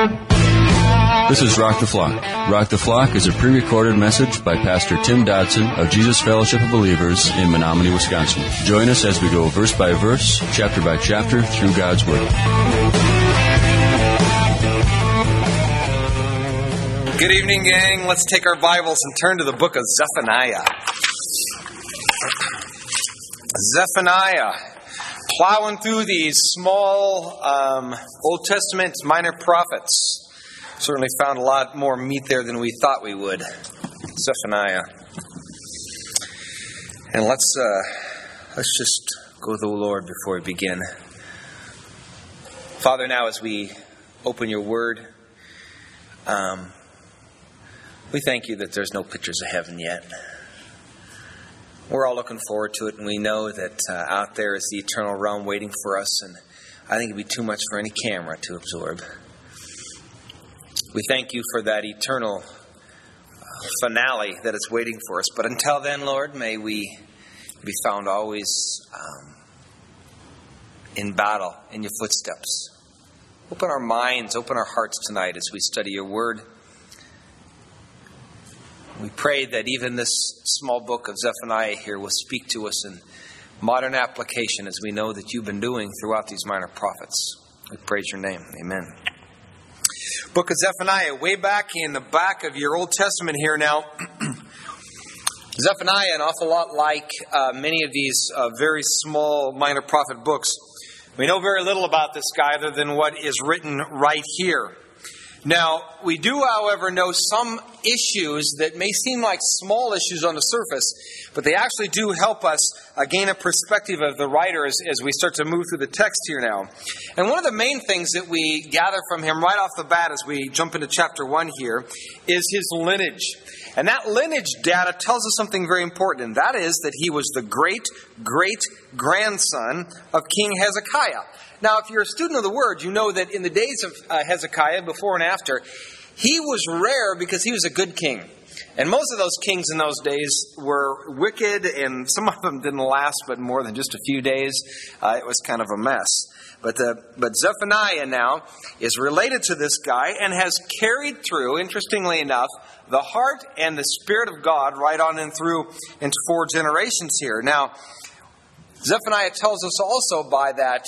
This is Rock the Flock. Rock the Flock is a pre-recorded message by Pastor Tim Dodson of Jesus Fellowship of Believers in Menominee, Wisconsin. Join us as we go verse by verse, chapter by chapter, through God's Word. Good evening, gang. Let's take our Bibles and turn to the book of Zephaniah. Zephaniah. Plowing through these small Old Testament minor prophets. Certainly found a lot more meat there than we thought we would. Zephaniah. And let's just go to the Lord before we begin. Father, now as we open your word, we thank you that there's no pictures of heaven yet. We're all looking forward to it, and we know that out there is the eternal realm waiting for us, and I think it'd be too much for any camera to absorb. We thank you for that eternal finale that is waiting for us. But until then, Lord, may we be found always in battle, in your footsteps. Open our minds, open our hearts tonight as we study your word. We pray that even this small book of Zephaniah here will speak to us in modern application, as we know that you've been doing throughout these minor prophets. We praise your name. Amen. Book of Zephaniah, way back in the back of your Old Testament here now. Zephaniah, an awful lot like many of these very small minor prophet books. We know very little about this guy other than what is written right here. Now, we do, however, know some issues that may seem like small issues on the surface, but they actually do help us gain a perspective of the writer as we start to move through the text here now. And one of the main things that we gather from him right off the bat as we jump into chapter 1 here is his lineage. And that lineage data tells us something very important, and that is that he was the great-great-grandson of King Hezekiah. Now, if you're a student of the Word, you know that in the days of Hezekiah, before and after, he was rare because he was a good king. And most of those kings in those days were wicked, and some of them didn't last but more than just a few days. It was kind of a mess. But Zephaniah now is related to this guy and has carried through, interestingly enough, the heart and the Spirit of God right on and through into 4 generations here. Now, Zephaniah tells us also by that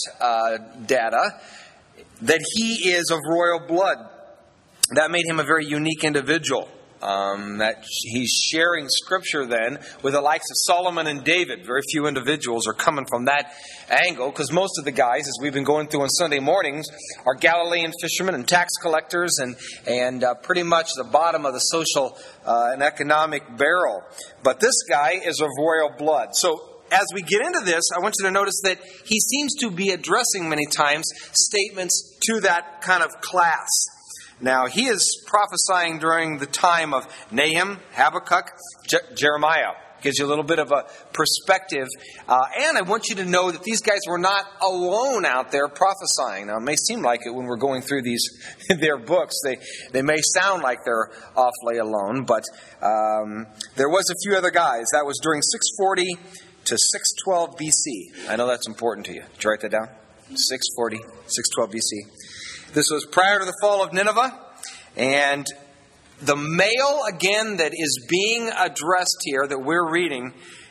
data that he is of royal blood. That made him a very unique individual. That he's sharing Scripture then with the likes of Solomon and David. Very few individuals are coming from that angle, because most of the guys, as we've been going through on Sunday mornings, are Galilean fishermen and tax collectors and pretty much the bottom of the social and economic barrel. But this guy is of royal blood. So as we get into this, I want you to notice that he seems to be addressing many times statements to that kind of class. Now, he is prophesying during the time of Nahum, Habakkuk, Jeremiah. Gives you a little bit of a perspective. And I want you to know that these guys were not alone out there prophesying. Now, it may seem like it when we're going through their books. They may sound like they're awfully alone, but there was a few other guys. That was during 640 to 612 BC. I know that's important to you. Did you write that down? 640, 612 BC. This was prior to the fall of Nineveh. And the male, again, that is being addressed here, that we're reading,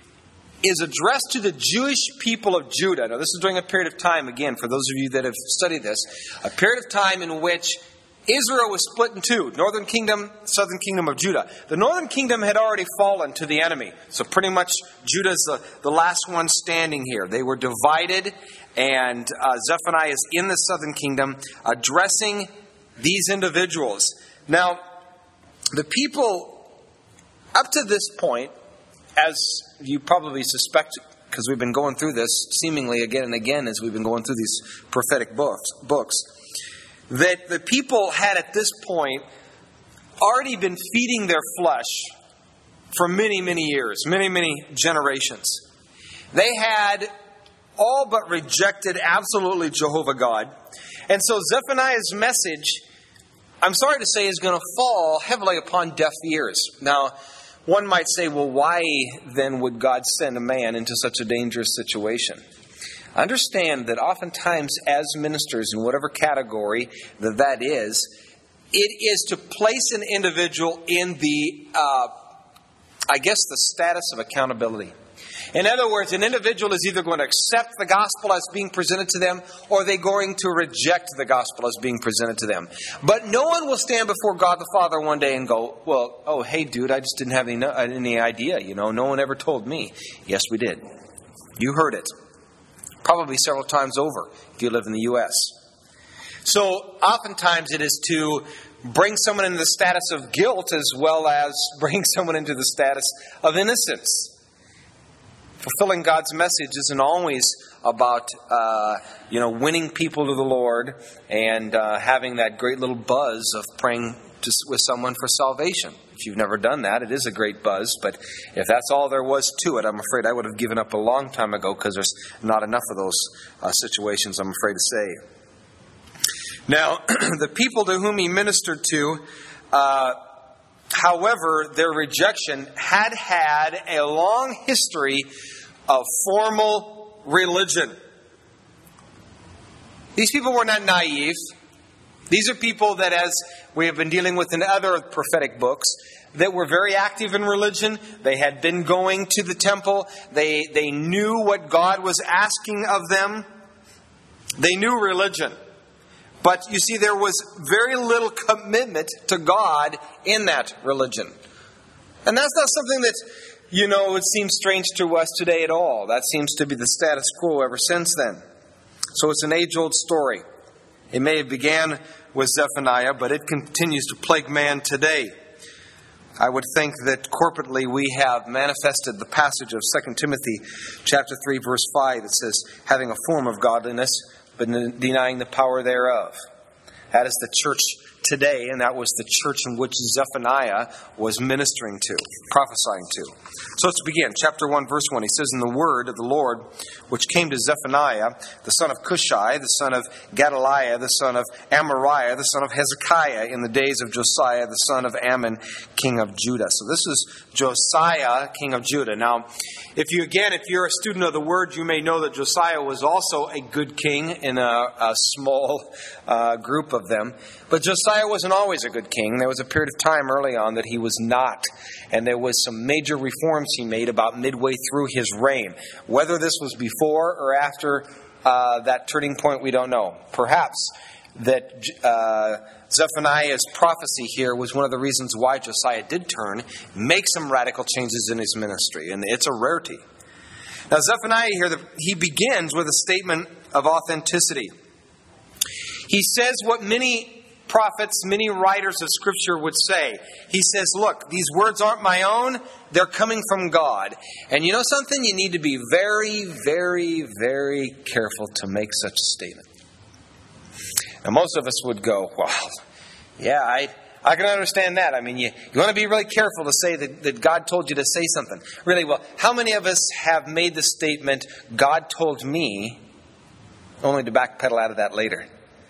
is addressed to the Jewish people of Judah. Now, this is during a period of time, again, for those of you that have studied this, a period of time in which Israel was split in two, northern kingdom, southern kingdom of Judah. The northern kingdom had already fallen to the enemy. So pretty much Judah's the last one standing here. They were divided, and Zephaniah is in the southern kingdom addressing these individuals. Now, the people up to this point, as you probably suspect, because we've been going through this seemingly again and again as we've been going through these prophetic books, that the people had at this point already been feeding their flesh for many, many years, many, many generations. They had all but rejected absolutely Jehovah God. And so Zephaniah's message, I'm sorry to say, is going to fall heavily upon deaf ears. Now, one might say, well, why then would God send a man into such a dangerous situation? Understand that oftentimes as ministers, in whatever category that is, it is to place an individual in the, the status of accountability. In other words, an individual is either going to accept the gospel as being presented to them, or they're going to reject the gospel as being presented to them. But no one will stand before God the Father one day and go, well, oh, hey, dude, I just didn't have any idea. No one ever told me. Yes, we did. You heard it. Probably several times over if you live in the U.S. So oftentimes it is to bring someone into the status of guilt as well as bring someone into the status of innocence. Fulfilling God's message isn't always about, winning people to the Lord and having that great little buzz of praying with someone for salvation. If you've never done that, it is a great buzz. But if that's all there was to it, I'm afraid I would have given up a long time ago, because there's not enough of those situations, I'm afraid to say. Now, the people to whom he ministered to, however, their rejection had a long history of formal religion. These people were not naive. These are people that, as we have been dealing with in other prophetic books, that were very active in religion. They had been going to the temple. They knew what God was asking of them. They knew religion. But you see, there was very little commitment to God in that religion. And that's not something that, it seems strange to us today at all. That seems to be the status quo ever since then. So it's an age-old story. It may have began with Zephaniah, but it continues to plague man today. I would think that corporately we have manifested the passage of 2 Timothy chapter 3, verse 5. It says, having a form of godliness, but denying the power thereof. That is the church today, and that was the church in which Zephaniah was ministering to, prophesying to. So let's begin. Chapter 1, verse 1. He says, in the word of the Lord, which came to Zephaniah, the son of Cushai, the son of Gedaliah, the son of Amariah, the son of Hezekiah, in the days of Josiah, the son of Ammon, king of Judah. So this is Josiah, king of Judah. Now, if you're a student of the word, you may know that Josiah was also a good king in a small group of them. But Josiah wasn't always a good king. There was a period of time early on that he was not. And there was some major reforms he made about midway through his reign. Whether this was before or after that turning point, we don't know. Perhaps that Zephaniah's prophecy here was one of the reasons why Josiah did turn, make some radical changes in his ministry. And it's a rarity. Now, Zephaniah here, he begins with a statement of authenticity. He says what many prophets, many writers of Scripture would say. He says, look, these words aren't my own. They're coming from God. And you know something? You need to be very, very, very careful to make such a statement. Now, most of us would go, well, yeah, I can understand that. I mean, you want to be really careful to say that God told you to say something. Really, well, how many of us have made the statement, God told me, only to backpedal out of that later?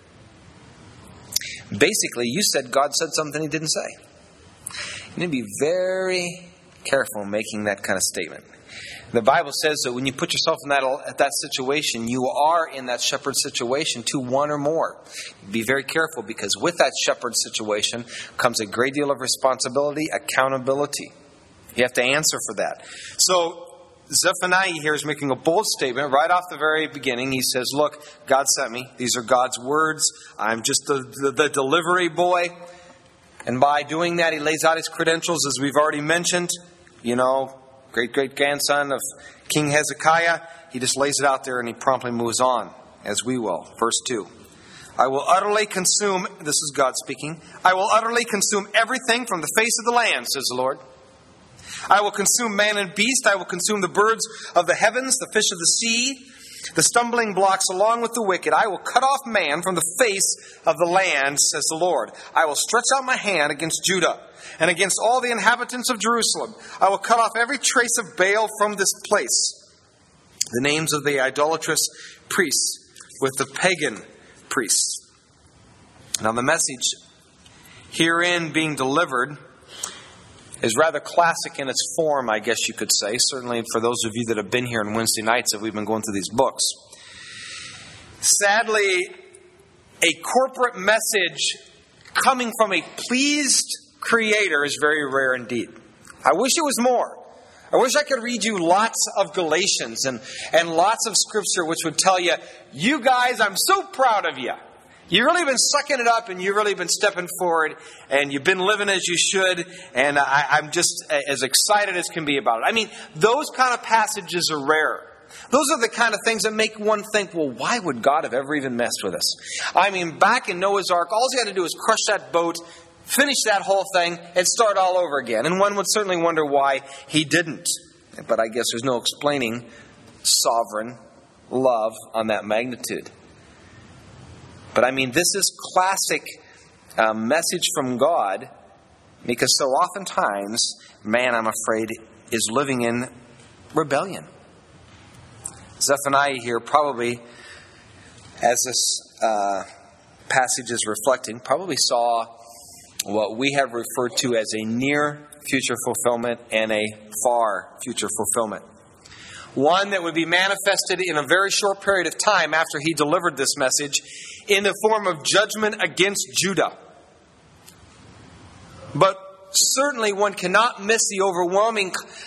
Basically, you said God said something he didn't say. You need to be very careful making that kind of statement. The Bible says that when you put yourself in that situation, you are in that shepherd situation to one or more. Be very careful, because with that shepherd situation comes a great deal of responsibility, accountability. You have to answer for that. So Zephaniah here is making a bold statement right off the very beginning. He says, look, God sent me. These are God's words. I'm just the delivery boy. And by doing that, he lays out his credentials, as we've already mentioned. Great-great-grandson of King Hezekiah. He just lays it out there and he promptly moves on, as we will. Verse 2. I will utterly consume, this is God speaking, I will utterly consume everything from the face of the land, says the Lord. I will consume man and beast. I will consume the birds of the heavens, the fish of the sea, the stumbling blocks along with the wicked. I will cut off man from the face of the land, says the Lord. I will stretch out my hand against Judah and against all the inhabitants of Jerusalem. I will cut off every trace of Baal from this place. The names of the idolatrous priests with the pagan priests. Now the message herein being delivered is rather classic in its form, I guess you could say. Certainly for those of you that have been here on Wednesday nights as we've been going through these books. Sadly, a corporate message coming from a pleased Creator is very rare indeed. I wish it was more. I wish I could read you lots of Galatians and lots of Scripture which would tell you, you guys, I'm so proud of you. You've really been sucking it up and you've really been stepping forward and you've been living as you should, and I'm just as excited as can be about it. I mean, those kind of passages are rare. Those are the kind of things that make one think, well, why would God have ever even messed with us? I mean, back in Noah's Ark, all he had to do was crush that boat, finish that whole thing, and start all over again. And one would certainly wonder why he didn't. But I guess there's no explaining sovereign love on that magnitude. But I mean, this is classic message from God, because so oftentimes, man, I'm afraid, is living in rebellion. Zephaniah here probably, as this passage is reflecting, probably saw what we have referred to as a near future fulfillment and a far future fulfillment. One that would be manifested in a very short period of time after he delivered this message in the form of judgment against Judah. But certainly one cannot miss the overwhelming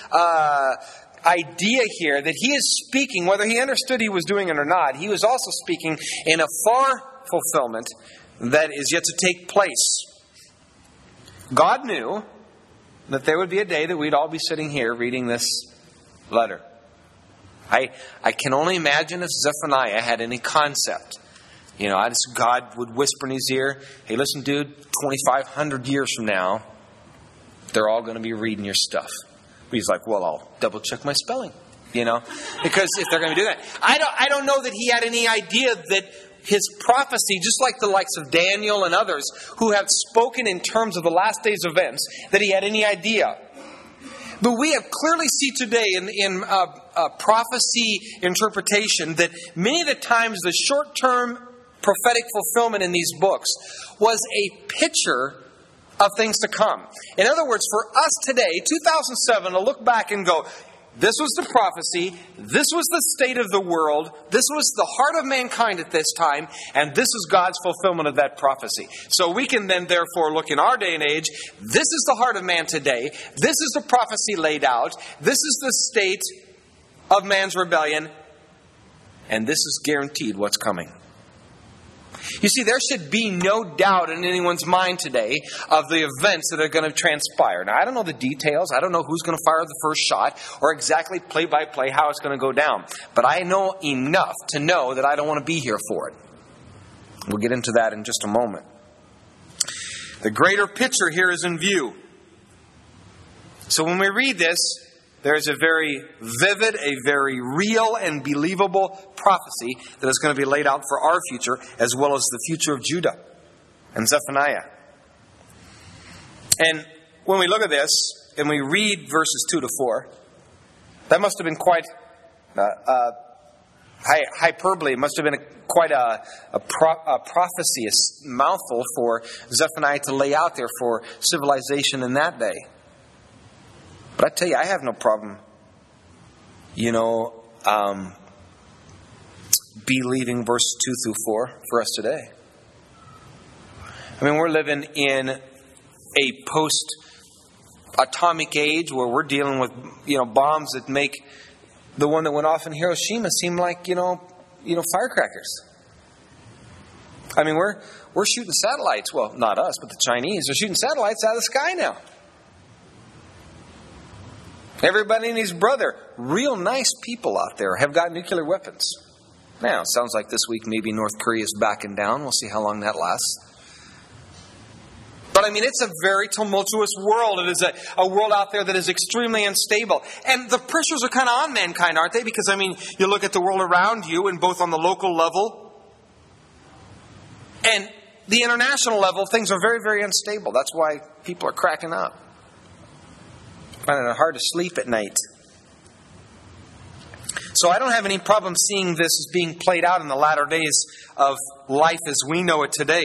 idea here that he is speaking, whether he understood he was doing it or not, he was also speaking in a far fulfillment that is yet to take place. God knew that there would be a day that we'd all be sitting here reading this letter. I can only imagine if Zephaniah had any concept. You know, God would whisper in his ear, hey, listen, dude, 2,500 years from now, they're all going to be reading your stuff. He's like, well, I'll double check my spelling, you know, because if they're going to do that. I don't know that he had any idea that his prophecy, just like the likes of Daniel and others who have spoken in terms of the last days events, that he had any idea. But we have clearly see today in prophecy interpretation that many of the times the short-term prophetic fulfillment in these books was a picture of things to come. In other words, for us today, 2007, to look back and go, this was the prophecy, this was the state of the world, this was the heart of mankind at this time, and this is God's fulfillment of that prophecy. So we can then therefore look in our day and age, this is the heart of man today, this is the prophecy laid out, this is the state of man's rebellion, and this is guaranteed what's coming. You see, there should be no doubt in anyone's mind today of the events that are going to transpire. Now, I don't know the details. I don't know who's going to fire the first shot or exactly play by play how it's going to go down. But I know enough to know that I don't want to be here for it. We'll get into that in just a moment. The greater picture here is in view. So when we read this, there's a very vivid, a very real and believable prophecy that is going to be laid out for our future as well as the future of Judah and Zephaniah. And when we look at this and we read verses 2 to 4, that must have been quite hyperbole. It must have been quite a prophecy, a mouthful for Zephaniah to lay out there for civilization in that day. But I tell you, I have no problem, believing verses 2 through 4 for us today. I mean, we're living in a post-atomic age where we're dealing with, bombs that make the one that went off in Hiroshima seem like, firecrackers. I mean, we're shooting satellites. Well, not us, but the Chinese are shooting satellites out of the sky now. Everybody and his brother, real nice people out there, have got nuclear weapons. Now, it sounds like this week maybe North Korea is backing down. We'll see how long that lasts. But I mean, it's a very tumultuous world. It is a world out there that is extremely unstable. And the pressures are kind of on mankind, aren't they? Because, I mean, you look at the world around you, and both on the local level and the international level, things are very, very unstable. That's why people are cracking up. Finding it hard to sleep at night. So I don't have any problem seeing this as being played out in the latter days of life as we know it today.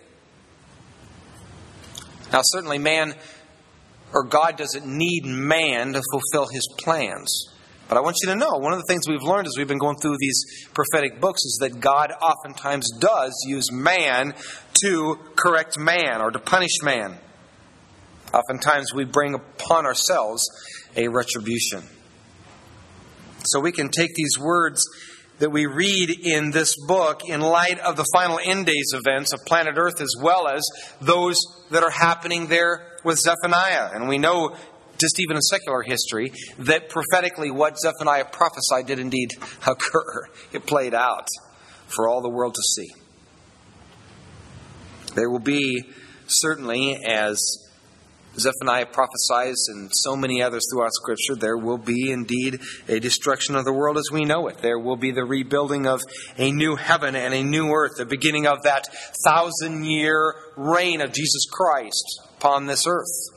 Now certainly man or God doesn't need man to fulfill his plans. But I want you to know, one of the things we've learned as we've been going through these prophetic books is that God oftentimes does use man to correct man or to punish man. Oftentimes we bring upon ourselves a retribution. So we can take these words that we read in this book in light of the final end days events of planet Earth, as well as those that are happening there with Zephaniah. And we know, just even in secular history, that prophetically what Zephaniah prophesied did indeed occur. It played out for all the world to see. There will be, certainly, as Zephaniah prophesies and so many others throughout Scripture, there will be indeed a destruction of the world as we know it. There will be the rebuilding of a new heaven and a new earth, the beginning of that 1,000-year reign of Jesus Christ upon this earth.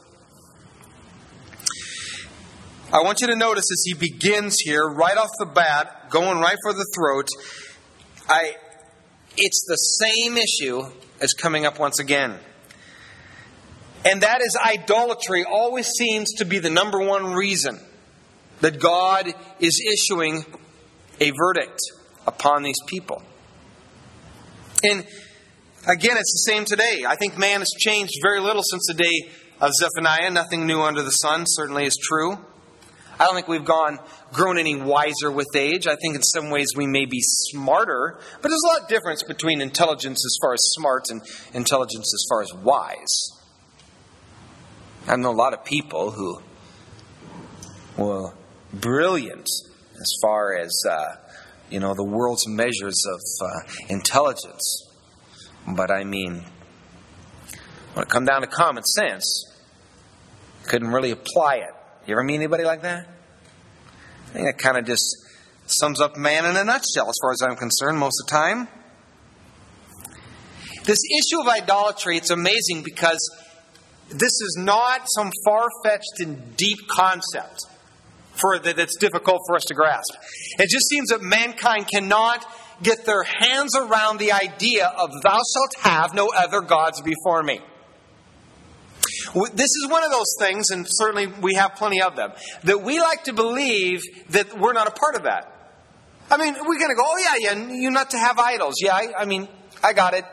I want you to notice as he begins here, right off the bat, going right for the throat, it's the same issue as coming up once again. And that is idolatry always seems to be the number one reason that God is issuing a verdict upon these people. And again, it's the same today. I think man has changed very little since the day of Zephaniah. Nothing new under the sun certainly is true. I don't think we've grown any wiser with age. I think in some ways we may be smarter, but there's a lot of difference between intelligence as far as smart and intelligence as far as wise. I know a lot of people who were brilliant as far as, the world's measures of intelligence. But I mean, when it comes down to common sense, couldn't really apply it. You ever meet anybody like that? I think that kind of just sums up man in a nutshell as far as I'm concerned most of the time. This issue of idolatry, it's amazing because this is not some far-fetched and deep concept that's difficult for us to grasp. It just seems that mankind cannot get their hands around the idea of thou shalt have no other gods before me. This is one of those things, and certainly we have plenty of them, that we like to believe that we're not a part of that. I mean, we're going to go, oh yeah, you're not to have idols. Yeah, I got it.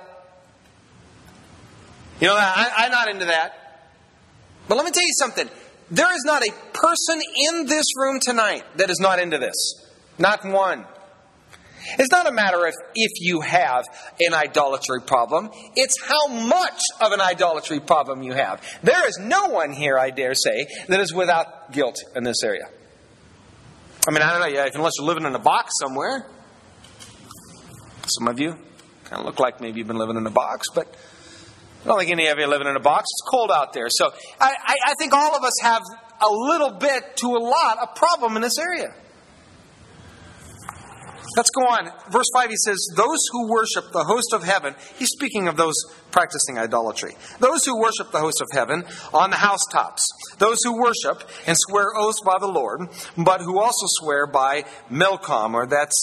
I'm not into that. But let me tell you something. There is not a person in this room tonight that is not into this. Not one. It's not a matter of if you have an idolatry problem. It's how much of an idolatry problem you have. There is no one here, I dare say, that is without guilt in this area. I mean, I don't know, unless you're living in a box somewhere. Some of you kind of look like maybe you've been living in a box, but I don't think any of you are living in a box. It's cold out there. So I think all of us have a little bit to a lot of problem in this area. Let's go on. Verse 5, he says, those who worship the host of heaven, he's speaking of those practicing idolatry. Those who worship the host of heaven on the housetops. Those who worship and swear oaths by the Lord, but who also swear by Milcom, or that's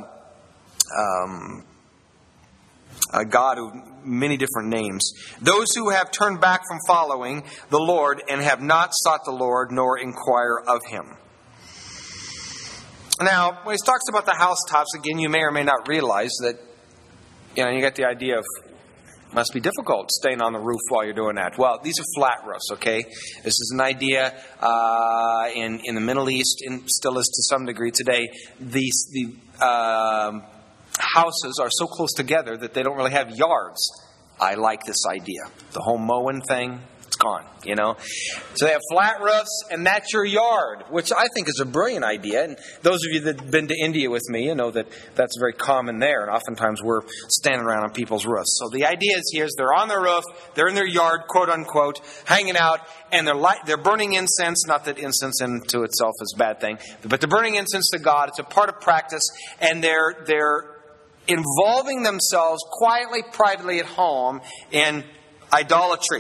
a god of many different names. Those who have turned back from following the Lord and have not sought the Lord nor inquire of him. Now, when he talks about the housetops, again, you may or may not realize that, you get the idea of, it must be difficult staying on the roof while you're doing that. Well, these are flat roofs, okay? This is an idea in the Middle East, and still is to some degree today. The houses are so close together that they don't really have yards. I like this idea. The whole mowing thing, it's gone, So they have flat roofs, and that's your yard, which I think is a brilliant idea. And those of you that have been to India with me, know that that's very common there. And oftentimes we're standing around on people's roofs. So the idea is they're on their roof, they're in their yard, quote unquote, hanging out, and they're burning incense. Not that incense into itself is a bad thing, but they're burning incense to God. It's a part of practice, and they're involving themselves quietly, privately at home in idolatry.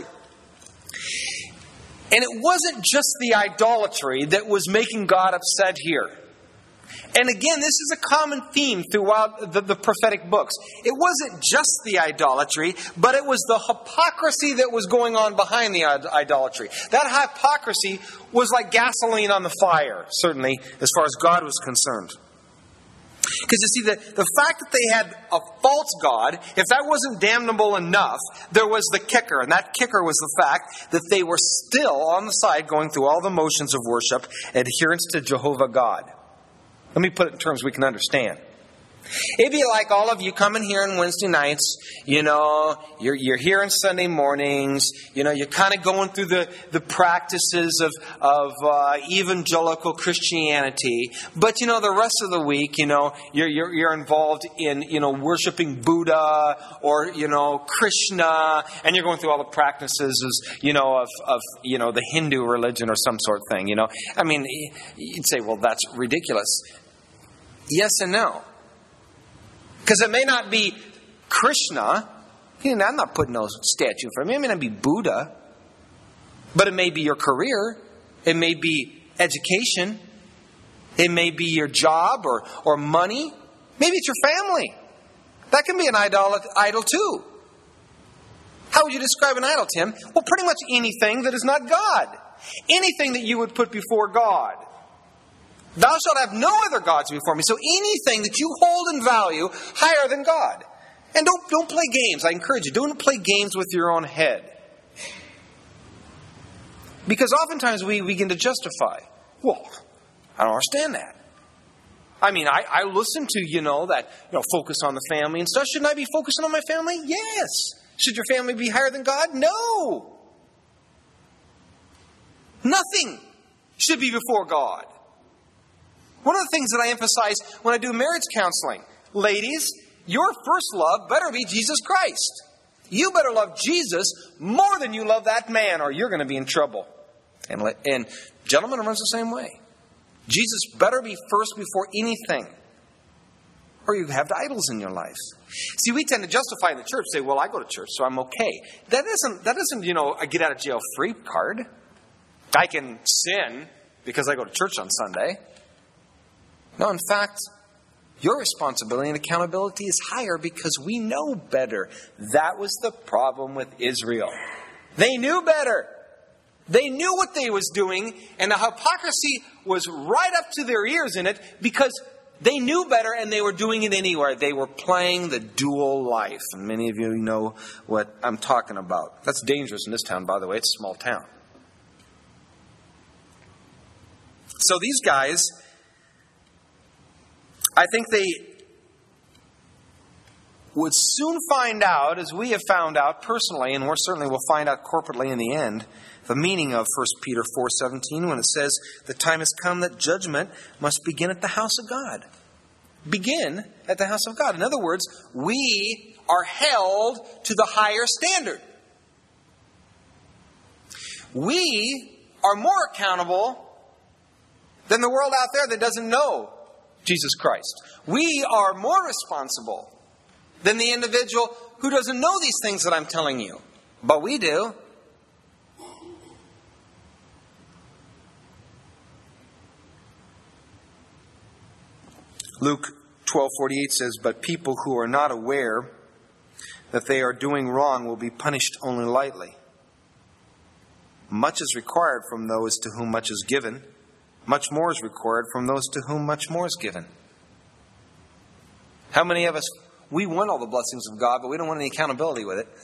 And it wasn't just the idolatry that was making God upset here. And again, this is a common theme throughout the prophetic books. It wasn't just the idolatry, but it was the hypocrisy that was going on behind the idolatry. That hypocrisy was like gasoline on the fire, certainly, as far as God was concerned. Because you see, the fact that they had a false god, if that wasn't damnable enough, there was the kicker. And that kicker was the fact that they were still on the side going through all the motions of worship, adherence to Jehovah God. Let me put it in terms we can understand. It'd be like all of you coming here on Wednesday nights, you're here on Sunday mornings, you're kind of going through the practices of evangelical Christianity, but the rest of the week, you're involved in, worshiping Buddha or, Krishna, and you're going through all the practices, of the Hindu religion or some sort of thing, I mean, you'd say, well, that's ridiculous. Yes and no. Because it may not be Krishna. I'm not putting no statue for me. It may not be Buddha. But it may be your career. It may be education. It may be your job or money. Maybe it's your family. That can be an idol too. How would you describe an idol, Tim? Well, pretty much anything that is not God. Anything that you would put before God. Thou shalt have no other gods before me. So anything that you hold in value higher than God. And don't play games. I encourage you, don't play games with your own head. Because oftentimes we begin to justify. Well, I don't understand that. I mean, I listen to, focus on the family and stuff. Shouldn't I be focusing on my family? Yes. Should your family be higher than God? No. Nothing should be before God. One of the things that I emphasize when I do marriage counseling, ladies, your first love better be Jesus Christ. You better love Jesus more than you love that man, or you're going to be in trouble. And gentlemen, it runs the same way. Jesus better be first before anything, or you have idols in your life. See, we tend to justify in the church, say, well, I go to church, so I'm okay. That isn't a get out of jail free card. I can sin because I go to church on Sunday. No, in fact, your responsibility and accountability is higher because we know better. That was the problem with Israel. They knew better. They knew what they was doing, and the hypocrisy was right up to their ears in it because they knew better and they were doing it anywhere. They were playing the dual life. And many of you know what I'm talking about. That's dangerous in this town, by the way. It's a small town. So these guys, I think they would soon find out, as we have found out personally, and we certainly will find out corporately in the end, the meaning of 1 Peter 4:17 when it says, the time has come that judgment must begin at the house of God. Begin at the house of God. In other words, we are held to the higher standard. We are more accountable than the world out there that doesn't know Jesus Christ. We are more responsible than the individual who doesn't know these things that I'm telling you. But we do. Luke 12:48 says, but people who are not aware that they are doing wrong will be punished only lightly. Much is required from those to whom much is given. Much more is required from those to whom much more is given. How many of us, we want all the blessings of God, but we don't want any accountability with it?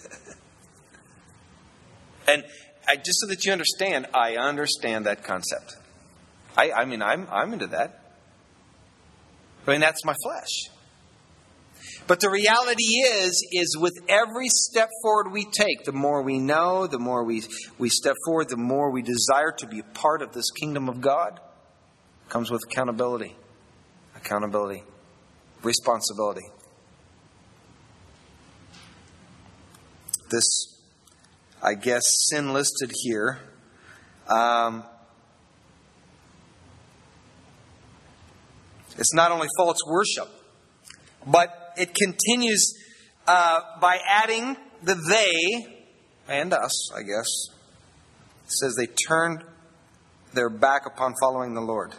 And just so that you understand, I understand that concept. I'm into that. I mean, that's my flesh. But the reality is with every step forward we take, the more we know, the more we step forward, the more we desire to be a part of this kingdom of God, comes with accountability, responsibility. This, I guess, sin listed here, it's not only false worship, but it continues by adding the they and us, I guess. It says they turned their back upon following the Lord.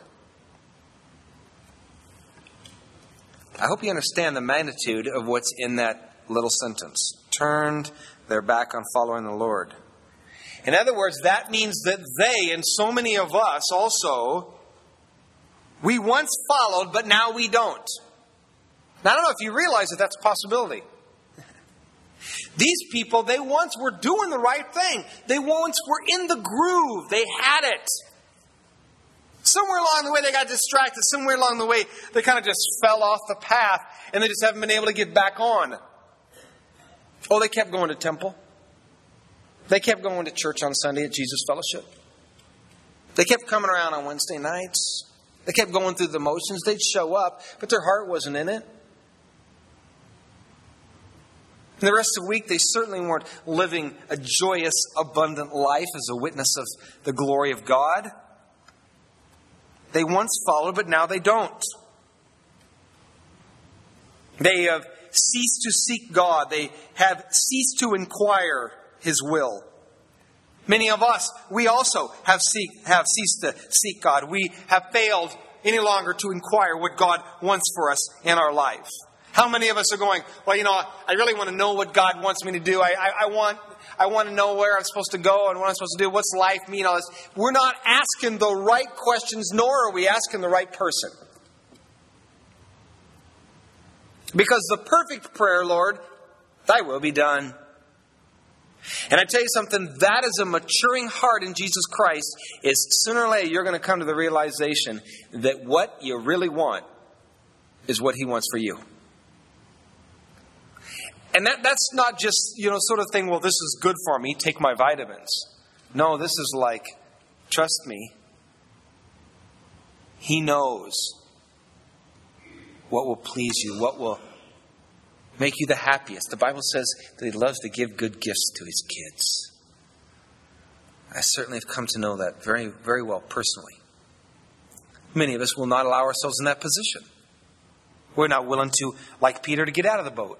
I hope you understand the magnitude of what's in that little sentence. Turned their back on following the Lord. In other words, that means that they, and so many of us also, we once followed, but now we don't. Now, I don't know if you realize that that's a possibility. These people, they once were doing the right thing. They once were in the groove. They had it. Somewhere along the way, they got distracted. Somewhere along the way, they kind of just fell off the path, and they just haven't been able to get back on. Oh, they kept going to temple. They kept going to church on Sunday at Jesus Fellowship. They kept coming around on Wednesday nights. They kept going through the motions. They'd show up, but their heart wasn't in it. And the rest of the week, they certainly weren't living a joyous, abundant life as a witness of the glory of God. They once followed, but now they don't. They have ceased to seek God. They have ceased to inquire His will. Many of us, we also have ceased to seek God. We have failed any longer to inquire what God wants for us in our life. How many of us are going, well, I really want to know what God wants me to do. I want to know where I'm supposed to go and what I'm supposed to do. What's life mean? All this. We're not asking the right questions, nor are we asking the right person. Because the perfect prayer, Lord, Thy will be done. And I tell you something, that is a maturing heart in Jesus Christ, is sooner or later you're going to come to the realization that what you really want is what He wants for you. And that's not just, sort of thing, well, this is good for me, take my vitamins. No, this is like, trust me, He knows what will please you, what will make you the happiest. The Bible says that He loves to give good gifts to His kids. I certainly have come to know that very, very well personally. Many of us will not allow ourselves in that position. We're not willing to, like Peter, to get out of the boat.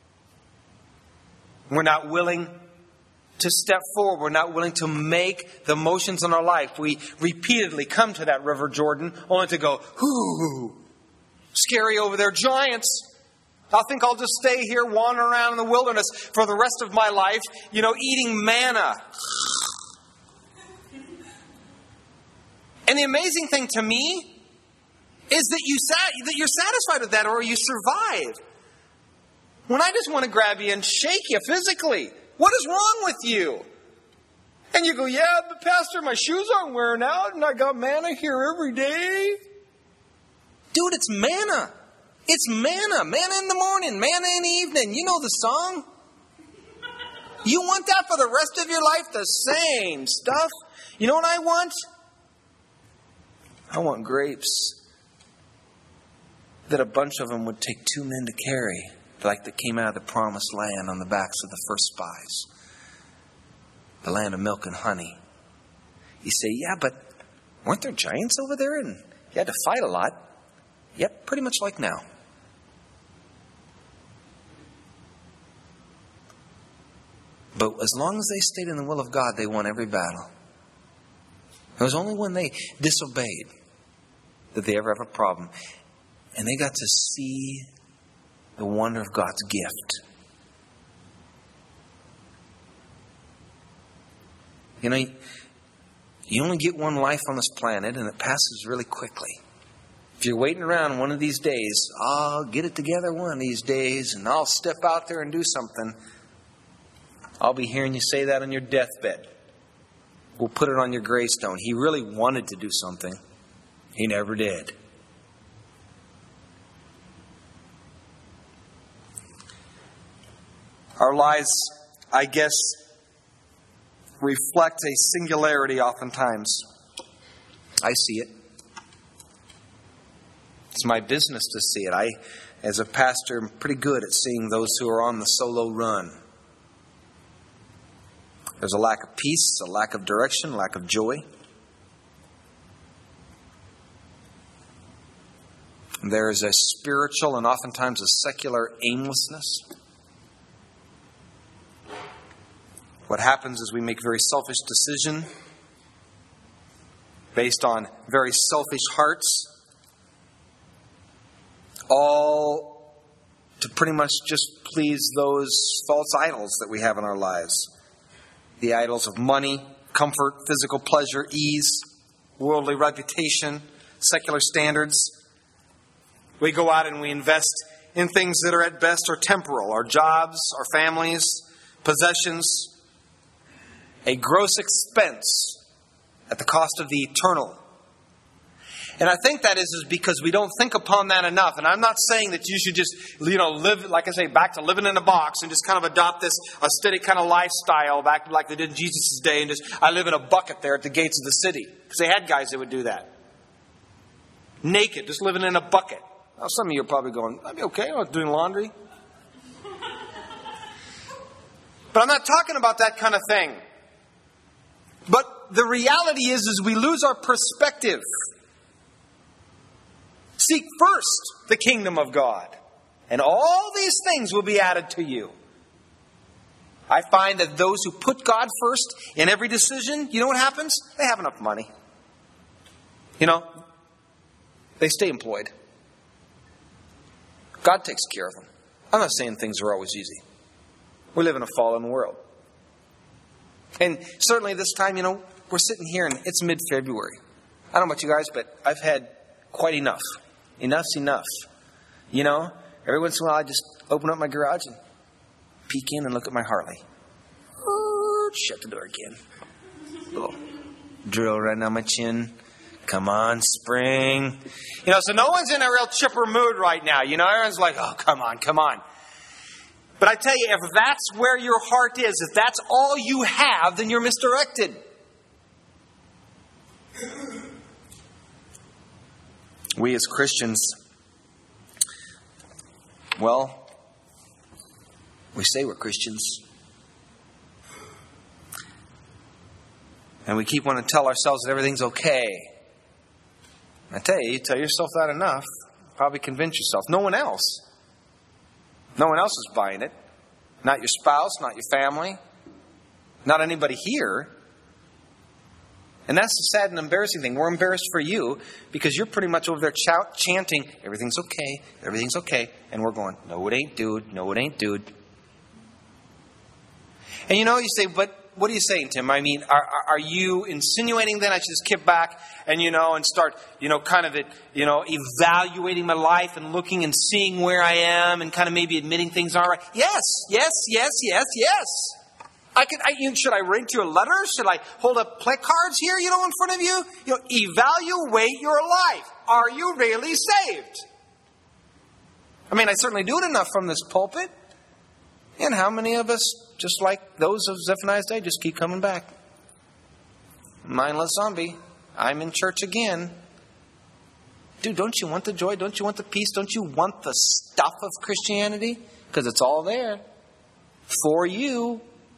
We're not willing to step forward. We're not willing to make the motions in our life. We repeatedly come to that River Jordan only to go, whoo, scary over there, giants. I think I'll just stay here wandering around in the wilderness for the rest of my life, eating manna. And the amazing thing to me is that you're satisfied with that, or you survive. When I just want to grab you and shake you physically, what is wrong with you? And you go, yeah, but Pastor, my shoes aren't wearing out and I got manna here every day. Dude, it's manna. It's manna. Manna in the morning, manna in the evening. You know the song. You want that for the rest of your life? The same stuff. You know what I want? I want grapes that a bunch of them would take 2 men to carry, like they came out of the promised land on the backs of the first spies. The land of milk and honey. You say, yeah, but weren't there giants over there and you had to fight a lot? Yep, pretty much like now. But as long as they stayed in the will of God, they won every battle. It was only when they disobeyed that they ever have a problem. And they got to see the wonder of God's gift. You only get one life on this planet, and it passes really quickly. If you're waiting around one of these days, I'll get it together one of these days, and I'll step out there and do something, I'll be hearing you say that on your deathbed. We'll put it on your gravestone. He really wanted to do something. He never did. Our lives, I guess, reflect a singularity oftentimes. I see it. It's my business to see it. I, as a pastor, am pretty good at seeing those who are on the solo run. There's a lack of peace, a lack of direction, a lack of joy. There is a spiritual and oftentimes a secular aimlessness. What happens is we make very selfish decisions based on very selfish hearts, all to pretty much just please those false idols that we have in our lives. The idols of money, comfort, physical pleasure, ease, worldly reputation, secular standards. We go out and we invest in things that are at best are temporal, our jobs, our families, possessions, a gross expense at the cost of the eternal. And I think that is because we don't think upon that enough. And I'm not saying that you should just, live, like I say, back to living in a box and just kind of adopt this aesthetic kind of lifestyle back like they did in Jesus' day and just, I live in a bucket there at the gates of the city. Because they had guys that would do that. Naked, just living in a bucket. Now, some of you are probably going, I'd be okay, I'm not doing laundry. But I'm not talking about that kind of thing. But the reality is we lose our perspective. Seek first the kingdom of God, and all these things will be added to you. I find that those who put God first in every decision, you know what happens? They have enough money. They stay employed. God takes care of them. I'm not saying things are always easy. We live in a fallen world. And certainly this time, we're sitting here and it's mid-February. I don't know about you guys, but I've had quite enough. Enough's enough. Every once in a while I just open up my garage and peek in and look at my Harley. Shut the door again. Little drill right down my chin. Come on, spring. So no one's in a real chipper mood right now. Everyone's like, oh, come on. But I tell you, if that's where your heart is, if that's all you have, then you're misdirected. We as Christians, we say we're Christians. And we keep wanting to tell ourselves that everything's okay. I tell you tell yourself that enough, probably convince yourself. No one else is buying it. Not your spouse, not your family, not anybody here. And that's the sad and embarrassing thing. We're embarrassed for you because you're pretty much over there chanting, everything's okay. And we're going, no, it ain't, dude. And you say, but what are you saying, Tim? I mean, are you insinuating then I should just kick back and, and start, evaluating my life and looking and seeing where I am and kind of maybe admitting things aren't right? Yes. Should I write you a letter? Should I hold up placards here, in front of you? Evaluate your life. Are you really saved? I mean, I certainly do it enough from this pulpit. And how many of us, just like those of Zephaniah's day, just keep coming back? Mindless zombie. I'm in church again. Dude, don't you want the joy? Don't you want the peace? Don't you want the stuff of Christianity? Because it's all there for you.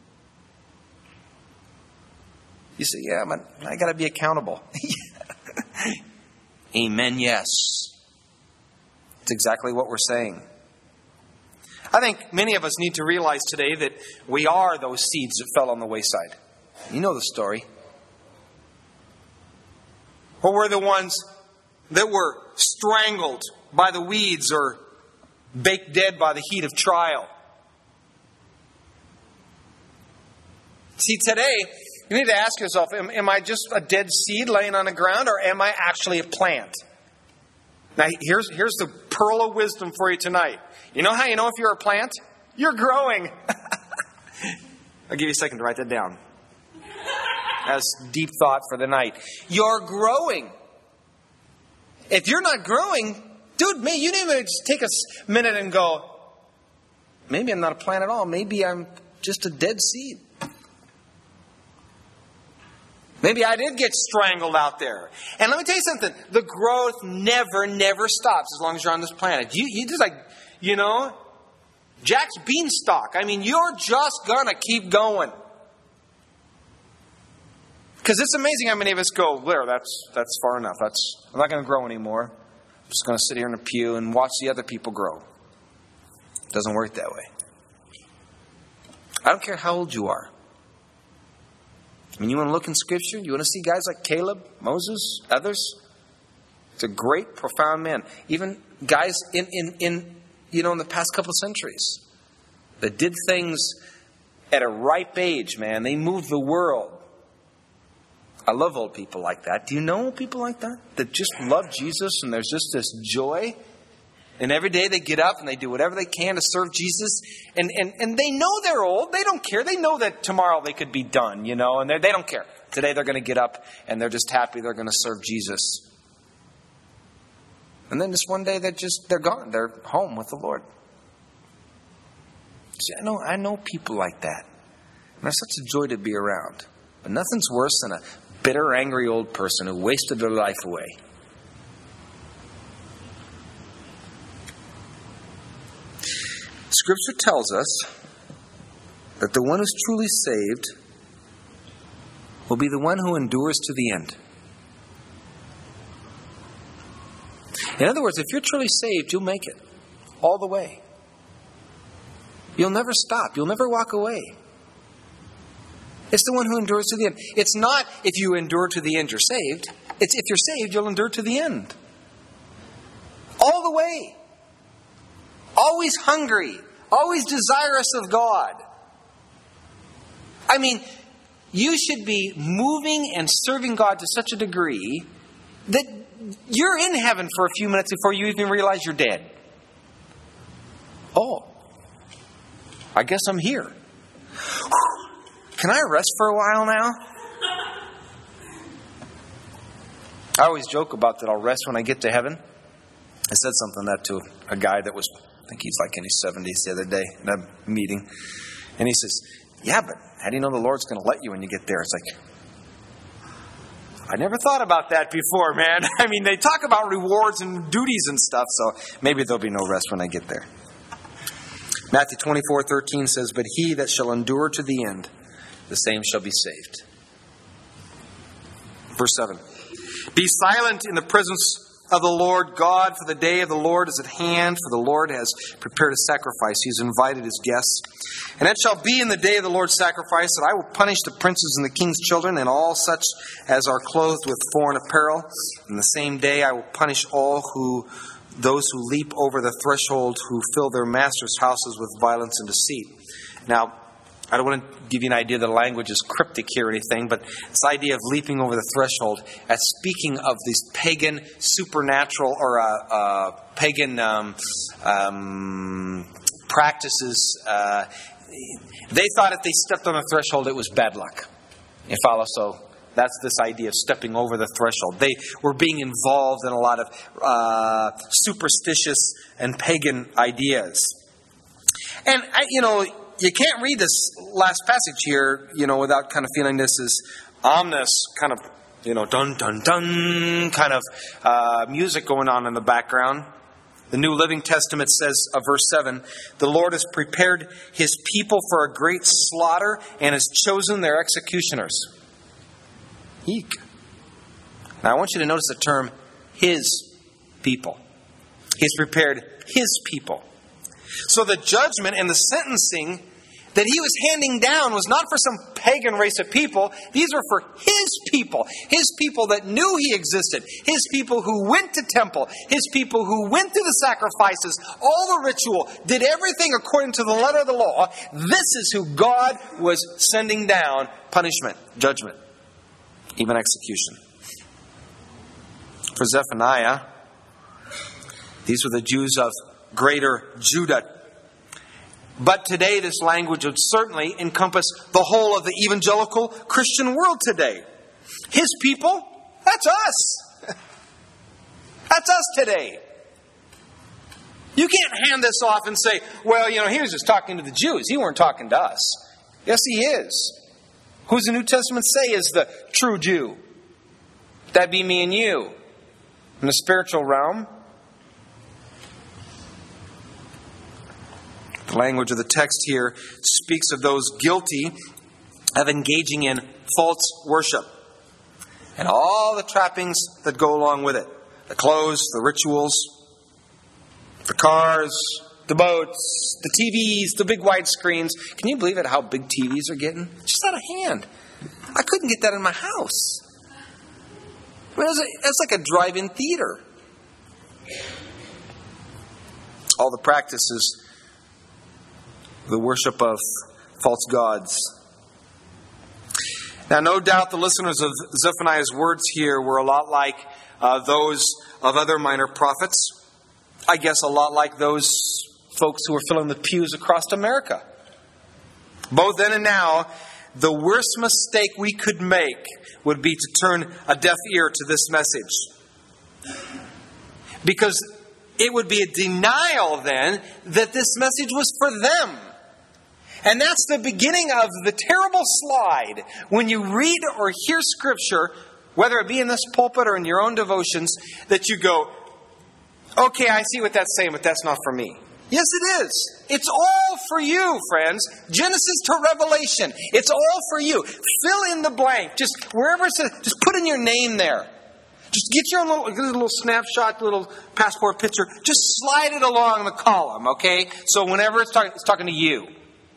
You say, yeah, but I got to be accountable. Amen, yes. It's exactly what we're saying. I think many of us need to realize today that we are those seeds that fell on the wayside. You know the story. Or we're the ones that were strangled by the weeds or baked dead by the heat of trial. See, today, you need to ask yourself, am I just a dead seed laying on the ground, or am I actually a plant? Now, here's the pearl of wisdom for you tonight. You know how you know if you're a plant? You're growing. I'll give you a second to write that down. That's deep thought for the night. You're growing. If you're not growing, dude, you need to just take a minute and go, maybe I'm not a plant at all. Maybe I'm just a dead seed. Maybe I did get strangled out there. And let me tell you something. The growth never stops as long as you're on this planet. You just Jack's beanstalk. I mean, you're just going to keep going. Because it's amazing how many of us go, there, that's far enough. I'm not going to grow anymore. I'm just going to sit here in the pew and watch the other people grow. It doesn't work that way. I don't care how old you are. I mean, you want to look in Scripture? You want to see guys like Caleb, Moses, others? It's a great, profound man. Even guys in the past couple of centuries that did things at a ripe age, man. They moved the world. I love old people like that. Do you know old people like that? That just love Jesus and there's just this joy? And every day they get up and they do whatever they can to serve Jesus. And they know they're old. They don't care. They know that tomorrow they could be done, and they don't care. Today they're going to get up and they're just happy they're going to serve Jesus. And then just one day they're gone. They're home with the Lord. See, I know people like that. And they're such a joy to be around. But nothing's worse than a bitter, angry old person who wasted their life away. Scripture tells us that the one who's truly saved will be the one who endures to the end. In other words, if you're truly saved, you'll make it all the way. You'll never stop. You'll never walk away. It's the one who endures to the end. It's not if you endure to the end, you're saved. It's if you're saved, you'll endure to the end. All the way. Always hungry. Always desirous of God. I mean, you should be moving and serving God to such a degree that you're in heaven for a few minutes before you even realize you're dead. Oh, I guess I'm here. Can I rest for a while now? I always joke about that I'll rest when I get to heaven. I said something that to a guy that was, I think he's like in his 70s the other day in a meeting. And he says, yeah, but how do you know the Lord's going to let you when you get there? It's like, I never thought about that before, man. I mean, they talk about rewards and duties and stuff, so maybe there'll be no rest when I get there. Matthew 24:13 says, but he that shall endure to the end, the same shall be saved. Verse 7. Be silent in the presence of the Lord God, for the day of the Lord is at hand, for the Lord has prepared a sacrifice. He's invited his guests. And it shall be in the day of the Lord's sacrifice that I will punish the princes and the king's children and all such as are clothed with foreign apparel. In the same day I will punish those who leap over the threshold, who fill their masters' houses with violence and deceit. Now, I don't want to give you an idea that the language is cryptic here or anything, but this idea of leaping over the threshold, as speaking of these pagan supernatural or pagan practices. They thought if they stepped on the threshold, it was bad luck. You follow? So that's this idea of stepping over the threshold. They were being involved in a lot of superstitious and pagan ideas. And, you can't read this last passage here, without kind of feeling this is ominous, kind of, dun, dun, dun, kind of music going on in the background. The New Living Testament says, verse 7, the Lord has prepared his people for a great slaughter and has chosen their executioners. Eek. Now I want you to notice the term, his people. He's prepared his people. So the judgment and the sentencing that he was handing down was not for some pagan race of people. These were for his people. His people that knew he existed. His people who went to temple. His people who went through the sacrifices, all the ritual, did everything according to the letter of the law. This is who God was sending down punishment, judgment, even execution. For Zephaniah, these were the Jews of Greater Judah. But today this language would certainly encompass the whole of the evangelical Christian world today. His people, that's us. That's us today. You can't hand this off and say, well, he was just talking to the Jews. He weren't talking to us. Yes, he is. Who does the New Testament say is the true Jew? That'd be me and you. In the spiritual realm. The language of the text here speaks of those guilty of engaging in false worship and all the trappings that go along with it. The clothes, the rituals, the cars, the boats, the TVs, the big wide screens. Can you believe it, how big TVs are getting? It's just out of hand. I couldn't get that in my house. I mean, it's like a drive-in theater. All the practices, the worship of false gods. Now, no doubt the listeners of Zephaniah's words here were a lot like those of other minor prophets. I guess a lot like those folks who are filling the pews across America. Both then and now, the worst mistake we could make would be to turn a deaf ear to this message. Because it would be a denial then that this message was for them. And that's the beginning of the terrible slide when you read or hear Scripture, whether it be in this pulpit or in your own devotions, that you go, okay, I see what that's saying, but that's not for me. Yes, it is. It's all for you, friends. Genesis to Revelation. It's all for you. Fill in the blank. Just wherever it says, just put in your name there. Just get your own little snapshot, little passport picture. Just slide it along the column, okay? So whenever it's talking to you.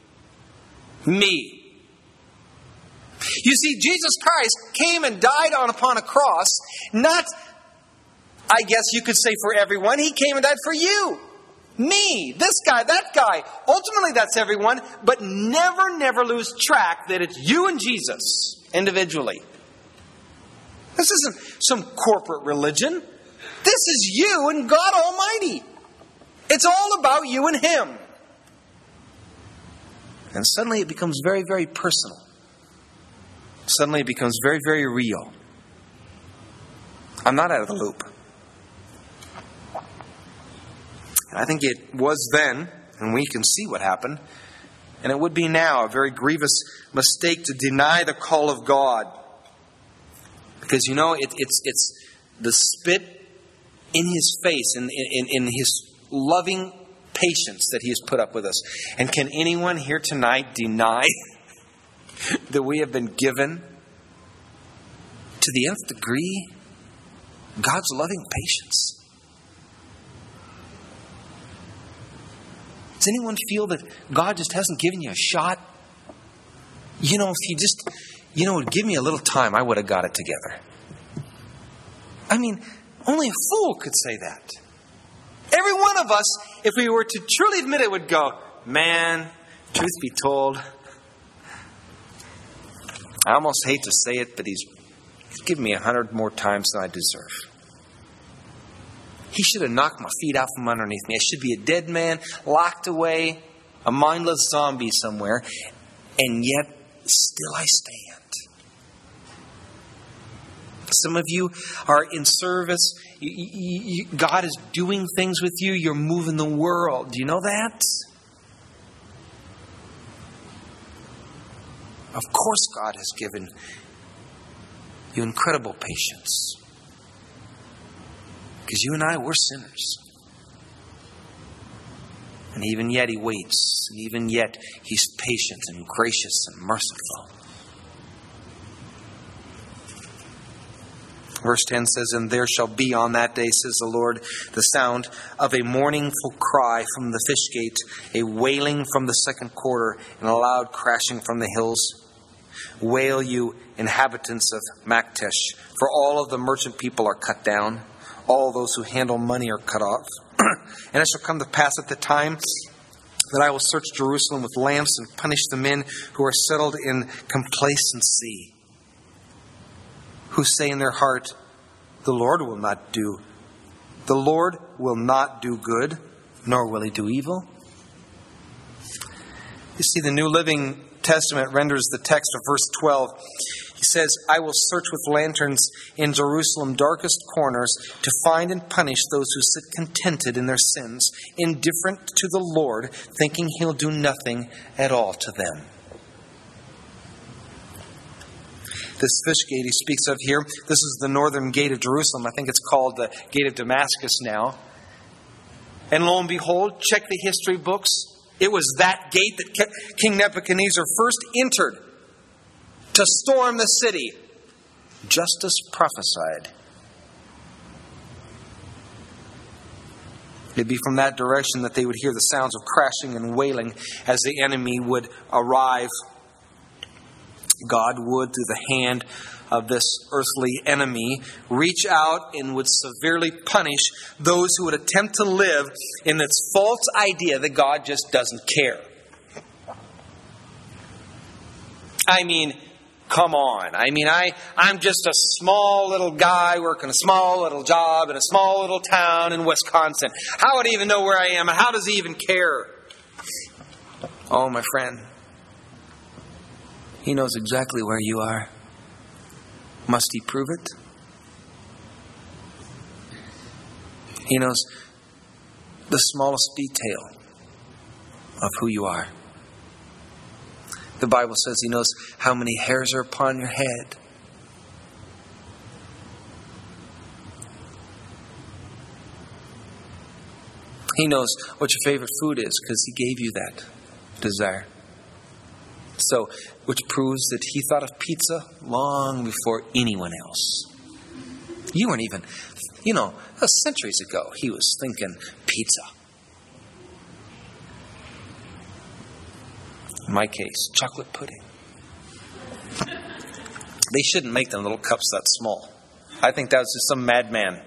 Me. You see, Jesus Christ came and died upon a cross, not, I guess you could say for everyone. He came and died for you. Me. This guy, that guy. Ultimately, that's everyone. But never lose track that it's you and Jesus individually. This isn't some corporate religion. This is you and God Almighty. It's all about you and Him. And suddenly it becomes very, very personal. Suddenly it becomes very, very real. I'm not out of the loop. And I think it was then, and we can see what happened, and it would be now a very grievous mistake to deny the call of God. Because, you know, it's the spit in His face, in His loving patience that He has put up with us. And can anyone here tonight deny that we have been given to the nth degree God's loving patience? Does anyone feel that God just hasn't given you a shot? You know, if He just, would give me a little time, I would have got it together. I mean, only a fool could say that. Every one of us, if we were to truly admit it, would go, man, truth be told, I almost hate to say it, but He's given me 100 more times than I deserve. He should have knocked my feet out from underneath me. I should be a dead man, locked away, a mindless zombie somewhere, and yet still I stand. Some of you are in service. God is doing things with you. You're moving the world. Do you know that? Of course God has given you incredible patience. Because you and I, we're sinners. And even yet He waits. And even yet He's patient and gracious and merciful. Verse 10 says, "And there shall be on that day, says the Lord, the sound of a mournful cry from the fish gate, a wailing from the second quarter, and a loud crashing from the hills. Wail, you inhabitants of Maktesh, for all of the merchant people are cut down. All those who handle money are cut off. And it shall come to pass at the time that I will search Jerusalem with lamps and punish the men who are settled in complacency, who say in their heart, the Lord will not do good, nor will He do evil." You see, the New Living Testament renders the text of verse 12. He says, "I will search with lanterns in Jerusalem's darkest corners to find and punish those who sit contented in their sins, indifferent to the Lord, thinking He'll do nothing at all to them." This fish gate he speaks of here, this is the northern gate of Jerusalem. I think it's called the Gate of Damascus now. And lo and behold, check the history books. It was that gate that King Nebuchadnezzar first entered to storm the city, just as prophesied. It'd be from that direction that they would hear the sounds of crashing and wailing as the enemy would arrive. God would, through the hand of this earthly enemy, reach out and would severely punish those who would attempt to live in this false idea that God just doesn't care. I mean, Come on. I mean, I'm just a small little guy working a small little job in a small little town in Wisconsin. How would he even know where I am? And how does he even care? Oh, my friend. He knows exactly where you are. Must he prove it? He knows the smallest detail of who you are. The Bible says he knows how many hairs are upon your head. He knows what your favorite food is because he gave you that desire. So, which proves that he thought of pizza long before anyone else. You weren't even, centuries ago, he was thinking pizza. In my case, chocolate pudding. They shouldn't make them little cups that small. I think that was just some madman.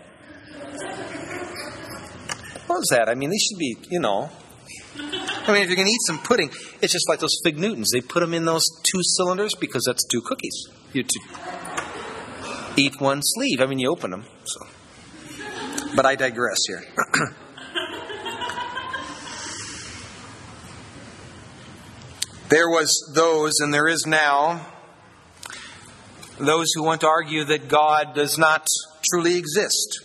What was that? I mean, they should be, if you're going to eat some pudding, it's just like those Fig Newtons. They put them in those 2 cylinders because that's 2 cookies. You eat one sleeve. I mean, you open them. So, but I digress here. There was those, and there is now, those who want to argue that God does not truly exist.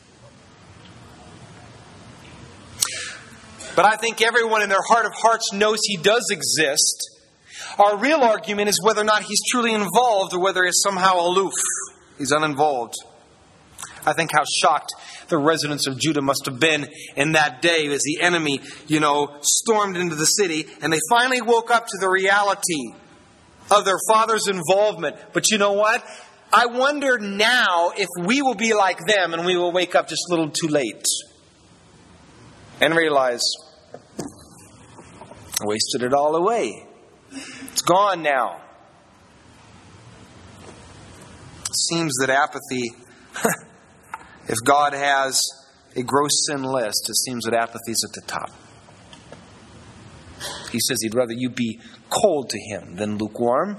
But I think everyone in their heart of hearts knows He does exist. Our real argument is whether or not He's truly involved or whether He's somehow aloof. He's uninvolved. I think how shocked the residents of Judah must have been in that day as the enemy, stormed into the city and they finally woke up to the reality of their father's involvement. But you know what? I wonder now if we will be like them and we will wake up just a little too late and realize I wasted it all away. It's gone now. It seems that apathy, if God has a gross sin list, it seems that apathy is at the top. He says He'd rather you be cold to Him than lukewarm.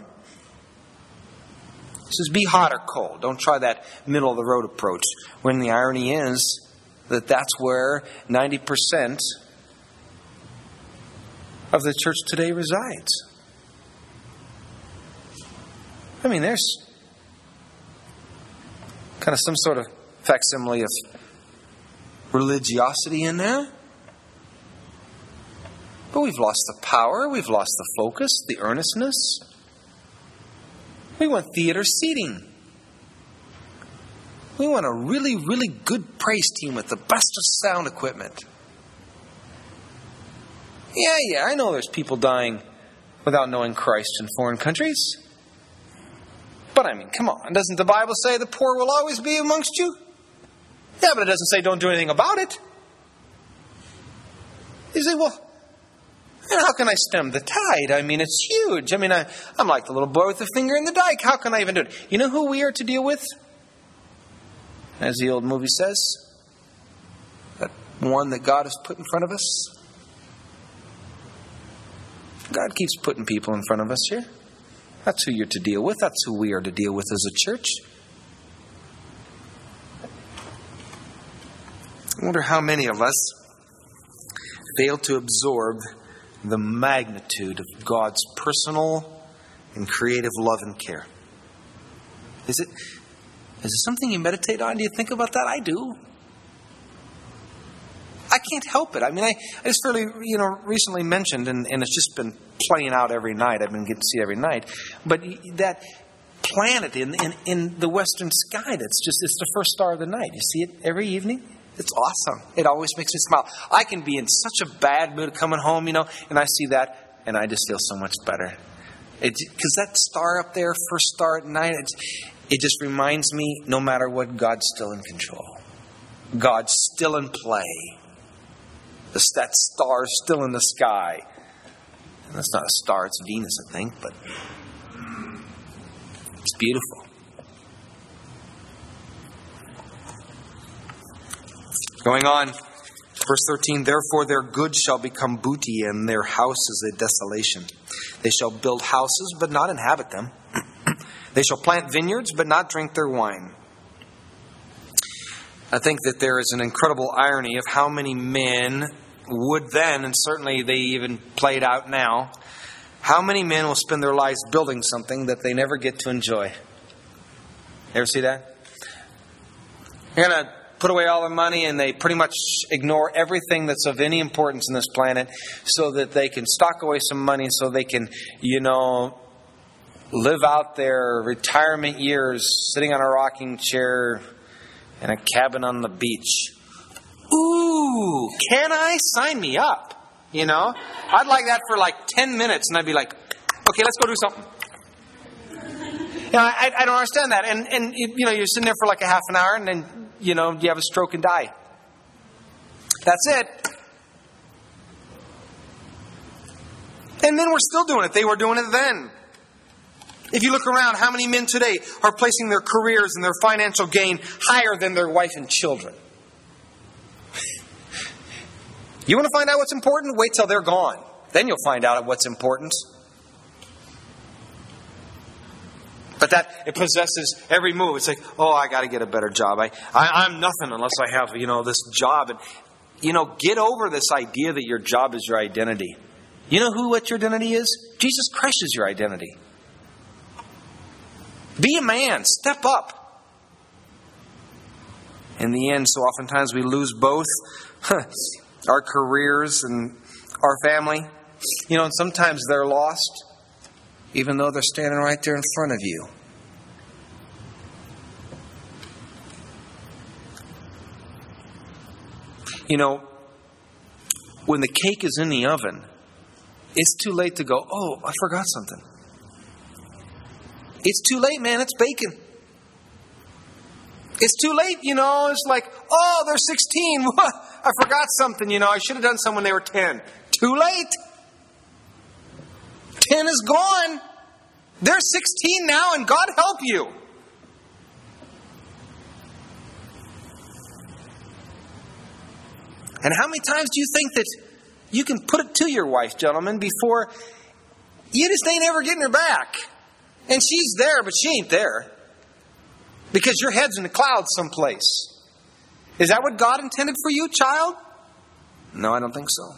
He says be hot or cold. Don't try that middle of the road approach. When the irony is that that's where 90% of the church today resides. I mean, there's kind of some sort of facsimile of religiosity in there. But we've lost the power, we've lost the focus, the earnestness. We want theater seating. We want a really, really good praise team with the best of sound equipment. Yeah, I know there's people dying without knowing Christ in foreign countries. But I mean, come on. Doesn't the Bible say the poor will always be amongst you? Yeah, but it doesn't say don't do anything about it. You say, well, how can I stem the tide? I mean, it's huge. I mean, I'm like the little boy with the finger in the dike. How can I even do it? You know who we are to deal with? As the old movie says, that one that God has put in front of us. God keeps putting people in front of us here. That's who you're to deal with. That's who we are to deal with as a church. I wonder how many of us fail to absorb the magnitude of God's personal and creative love and care. Is it something you meditate on? Do you think about that? I do. I can't help it. I mean, I just fairly, recently mentioned, and it's just been playing out every night. I've been getting to see it every night. But that planet in the western sky, it's the first star of the night. You see it every evening? It's awesome. It always makes me smile. I can be in such a bad mood coming home, and I see that, and I just feel so much better. Because that star up there, first star at night, it just reminds me, no matter what, God's still in control. God's still in play. That star is still in the sky. And that's not a star, it's Venus, I think, but it's beautiful. Going on, verse 13, therefore their goods shall become booty, and their house is a desolation. They shall build houses, but not inhabit them. They shall plant vineyards, but not drink their wine. I think that there is an incredible irony of how many men would then, and certainly they even play it out now, how many men will spend their lives building something that they never get to enjoy. Ever see that? They're going to put away all their money and they pretty much ignore everything that's of any importance in this planet so that they can stock away some money so they can, live out their retirement years sitting on a rocking chair in a cabin on the beach. Ooh, can I? Sign me up. I'd like that for like 10 minutes and I'd be like, okay, let's go do something. I don't understand that. And you're sitting there for like a half an hour and then, you have a stroke and die. That's it. And men were still doing it. They were doing it then. If you look around, how many men today are placing their careers and their financial gain higher than their wife and children? You want to find out what's important? Wait till they're gone. Then you'll find out what's important. But it possesses every move. It's like, I got to get a better job. I'm nothing unless I have, this job. And, get over this idea that your job is your identity. You know what your identity is? Jesus Christ is your identity. Be a man. Step up. In the end, so oftentimes we lose both our careers and our family. And sometimes they're lost, even though they're standing right there in front of you. When the cake is in the oven, it's too late to go, I forgot something. It's too late, man. It's baking. It's too late, It's like, they're 16. I forgot something, I should have done some when they were 10. Too late. 10 is gone. They're 16 now, and God help you. And how many times do you think that you can put it to your wife, gentlemen, before you just ain't ever getting her back? And she's there, but she ain't there. Because your head's in the clouds someplace. Is that what God intended for you, child? No, I don't think so.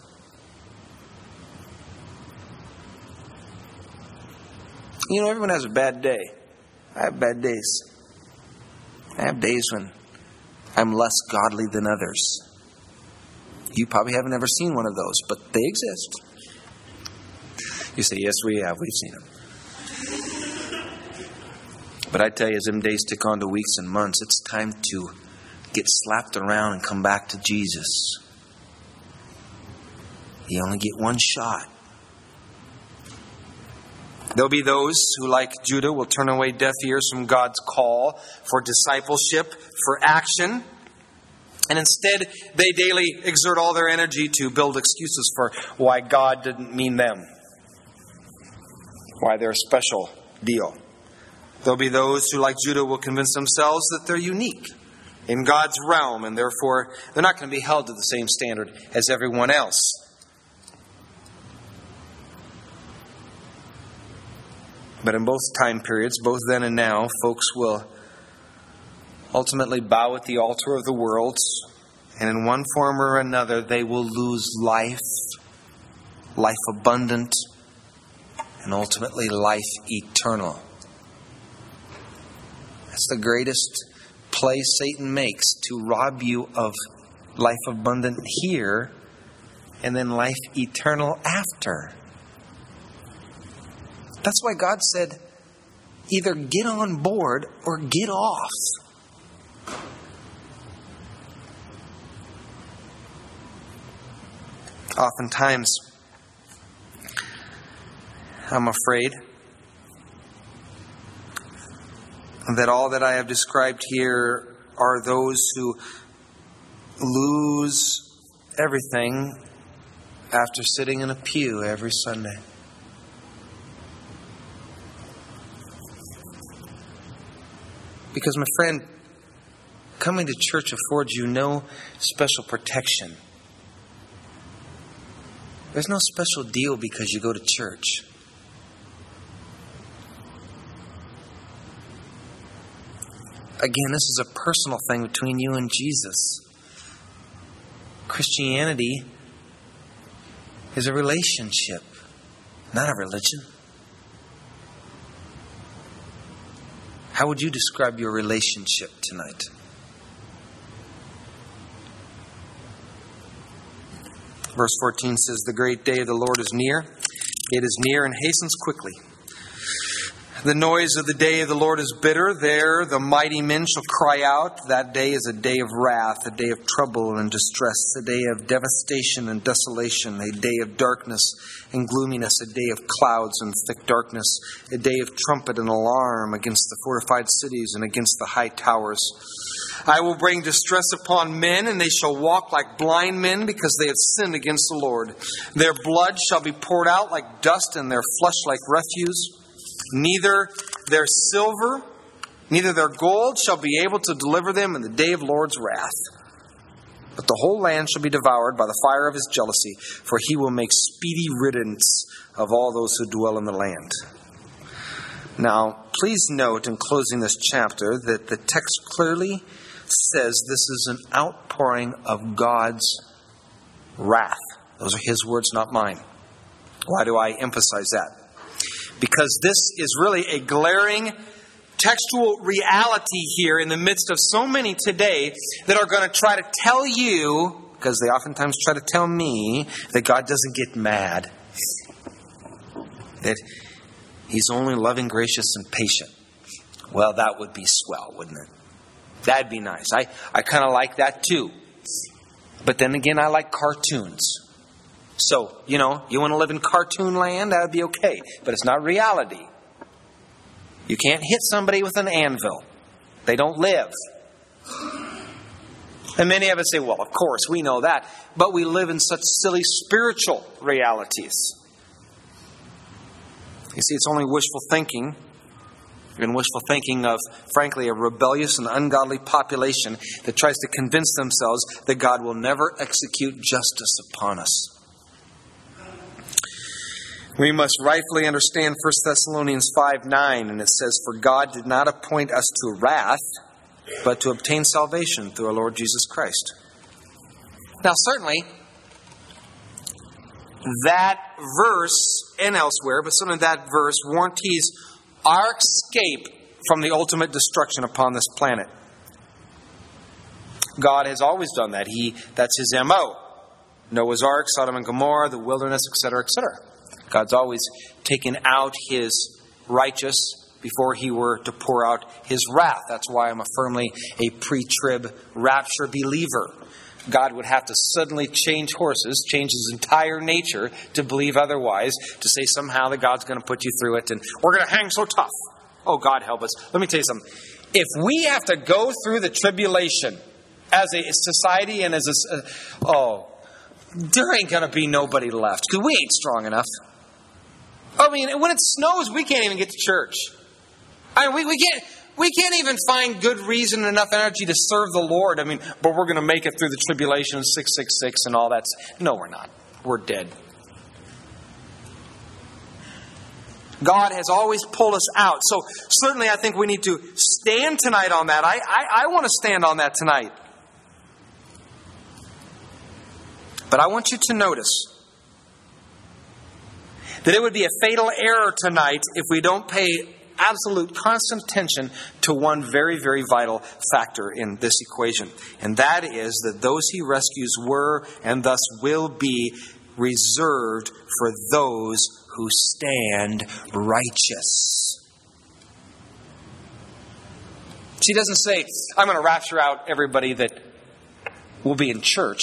Everyone has a bad day. I have bad days. I have days when I'm less godly than others. You probably haven't ever seen one of those, but they exist. You say, yes, we have. We've seen them. But I tell you, as them days tick on to weeks and months, it's time to get slapped around and come back to Jesus. You only get one shot. There'll be those who, like Judah, will turn away deaf ears from God's call for discipleship, for action. And instead, they daily exert all their energy to build excuses for why God didn't mean them. Why they're a special deal. There'll be those who, like Judah, will convince themselves that they're unique in God's realm, and therefore they're not going to be held to the same standard as everyone else. But in both time periods, both then and now, folks will ultimately bow at the altar of the world, and in one form or another, they will lose life abundant, and ultimately life eternal. That's the greatest play Satan makes, to rob you of life abundant here and then life eternal after. That's why God said, either get on board or get off. Oftentimes, I'm afraid that all that I have described here are those who lose everything after sitting in a pew every Sunday. Because, my friend, coming to church affords you no special protection. There's no special deal because you go to church. Again, this is a personal thing between you and Jesus. Christianity is a relationship, not a religion. How would you describe your relationship tonight? Verse 14 says, "The great day of the Lord is near. It is near and hastens quickly. The noise of the day of the Lord is bitter. There the mighty men shall cry out. That day is a day of wrath, a day of trouble and distress, a day of devastation and desolation, a day of darkness and gloominess, a day of clouds and thick darkness, a day of trumpet and alarm against the fortified cities and against the high towers. I will bring distress upon men, and they shall walk like blind men, because they have sinned against the Lord. Their blood shall be poured out like dust, and their flesh like refuse. Neither their silver, neither their gold shall be able to deliver them in the day of the Lord's wrath. But the whole land shall be devoured by the fire of his jealousy, for he will make speedy riddance of all those who dwell in the land." Now, please note in closing this chapter that the text clearly says this is an outpouring of God's wrath. Those are his words, not mine. Why do I emphasize that? Because this is really a glaring textual reality here in the midst of so many today that are going to try to tell you, because they oftentimes try to tell me, that God doesn't get mad. That he's only loving, gracious, and patient. Well, that would be swell, wouldn't it? That'd be nice. I kind of like that too. But then again, I like cartoons. So, you want to live in cartoon land? That would be okay. But it's not reality. You can't hit somebody with an anvil. They don't live. And many of us say, well, of course, we know that. But we live in such silly spiritual realities. You see, it's only wishful thinking. Even wishful thinking of, frankly, a rebellious and ungodly population that tries to convince themselves that God will never execute justice upon us. We must rightfully understand 1 Thessalonians 5:9, and it says, "For God did not appoint us to wrath, but to obtain salvation through our Lord Jesus Christ." Now, certainly, that verse and elsewhere, but certainly that verse warranties our escape from the ultimate destruction upon this planet. God has always done that. That's his MO. Noah's Ark, Sodom and Gomorrah, the wilderness, etc., etc. God's always taken out his righteous before he were to pour out his wrath. That's why I'm firmly a pre-trib rapture believer. God would have to suddenly change horses, change his entire nature to believe otherwise, to say somehow that God's going to put you through it and we're going to hang so tough. Oh, God help us. Let me tell you something. If we have to go through the tribulation as a society and as there ain't going to be nobody left because we ain't strong enough. I mean, when it snows, we can't even get to church. I mean, we can't even find good reason and enough energy to serve the Lord. I mean, but we're going to make it through the tribulation of 666 and all that. No, we're not. We're dead. God has always pulled us out. So certainly I think we need to stand tonight on that. I want to stand on that tonight. But I want you to notice that it would be a fatal error tonight if we don't pay absolute constant attention to one very, very vital factor in this equation. And that is that those he rescues were and thus will be reserved for those who stand righteous. She doesn't say, I'm going to rapture out everybody that will be in church.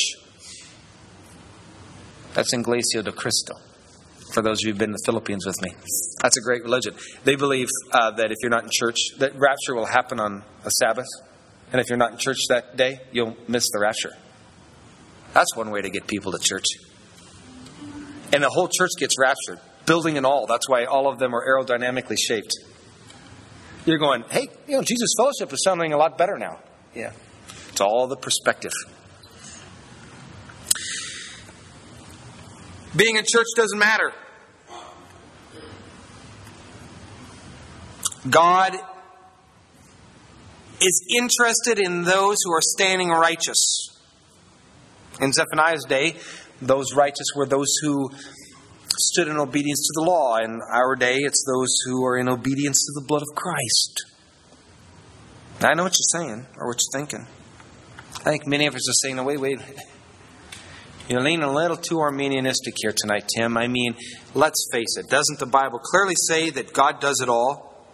That's Iglesia de Cristo. For those of you who've been in the Philippines with me. That's a great religion. They believe that if you're not in church, that rapture will happen on a Sabbath. And if you're not in church that day, you'll miss the rapture. That's one way to get people to church. And the whole church gets raptured. Building and all. That's why all of them are aerodynamically shaped. You're going, hey, Jesus Fellowship is sounding a lot better now. Yeah. It's all the perspective. Being in church doesn't matter. God is interested in those who are standing righteous. In Zephaniah's day, those righteous were those who stood in obedience to the law. In our day, it's those who are in obedience to the blood of Christ. I know what you're saying, or what you're thinking. I think many of us are saying, no, wait. You're leaning a little too Arminianistic here tonight, Tim. I mean, let's face it. Doesn't the Bible clearly say that God does it all?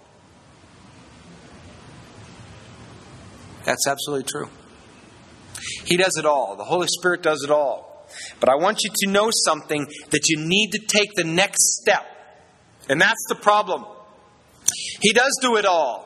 That's absolutely true. He does it all. The Holy Spirit does it all. But I want you to know something, that you need to take the next step. And that's the problem. He does do it all.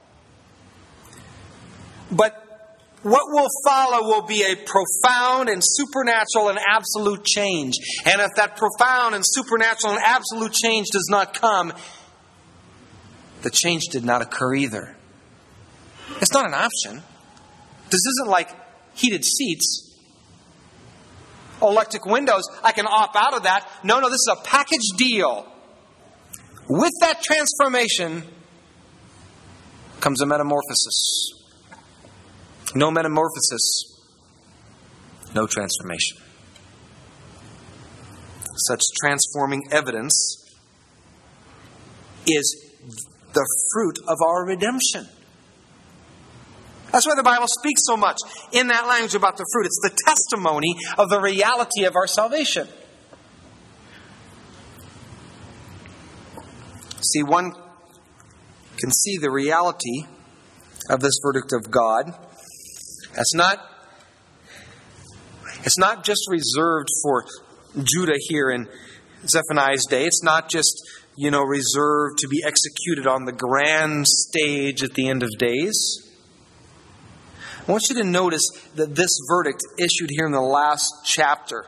But what will follow will be a profound and supernatural and absolute change. And if that profound and supernatural and absolute change does not come, the change did not occur either. It's not an option. This isn't like heated seats, electric windows. I can opt out of that. No, this is a package deal. With that transformation comes a metamorphosis. No metamorphosis, no transformation. Such transforming evidence is the fruit of our redemption. That's why the Bible speaks so much in that language about the fruit. It's the testimony of the reality of our salvation. See, one can see the reality of this verdict of God. It's not just reserved for Judah here in Zephaniah's day. It's not just, reserved to be executed on the grand stage at the end of days. I want you to notice that this verdict issued here in the last chapter,